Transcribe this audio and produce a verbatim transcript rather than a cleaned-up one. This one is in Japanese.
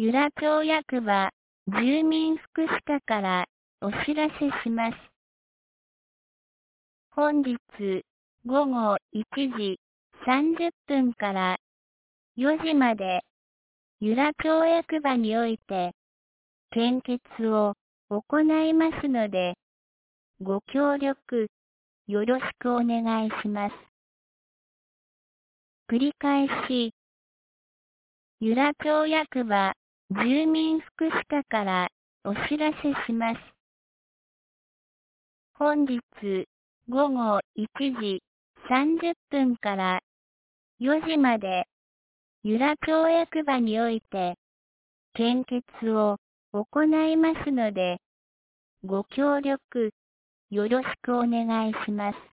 由良町役場住民福祉課からお知らせします。本日ごごいちじさんじゅっぷんからよじまで由良町役場において献血を行いますので、ご協力よろしくお願いします。繰り返し、由良町役場住民福祉課からお知らせします。本日ごごいちじさんじゅっぷんからよじまで由良町役場において献血を行いますので、ご協力よろしくお願いします。